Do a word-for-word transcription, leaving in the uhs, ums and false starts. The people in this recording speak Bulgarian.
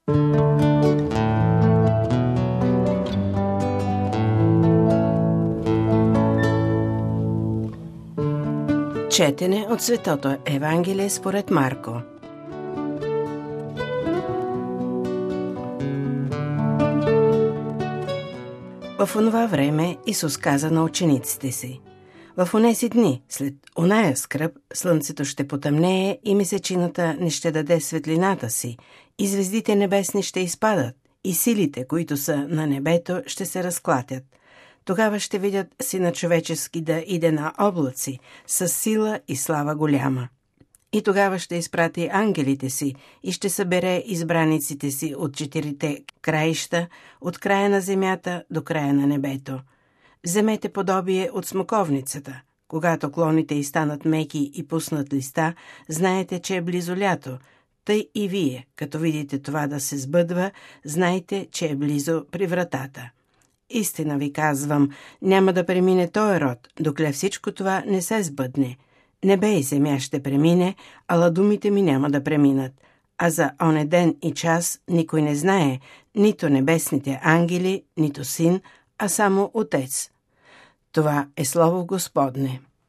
Четене от Светото Евангелие според Марко. В онова време Исус каза на учениците си: в онези дни, след оная скръб, слънцето ще потъмнее и месечината не ще даде светлината си, и звездите небесни ще изпадат, и силите, които са на небето, ще се разклатят. Тогава ще видят Сина човечески да иде на облаци, с сила и слава голяма. И тогава ще изпрати ангелите си и ще събере избраниците си от четирите краища, от края на земята до края на небето. Вземете подобие от смоковницата. Когато клоните й станат меки и пуснат листа, знаете, че е близо лято. Тъй и вие, като видите това да се сбъдва, знайте, че е близо при вратата. Истина ви казвам, няма да премине този род, докле всичко това не се сбъдне. Небе и земя ще премине, ала думите ми няма да преминат. А за оне ден и час никой не знае, нито небесните ангели, нито син, а само Отец. Това е слово Господне.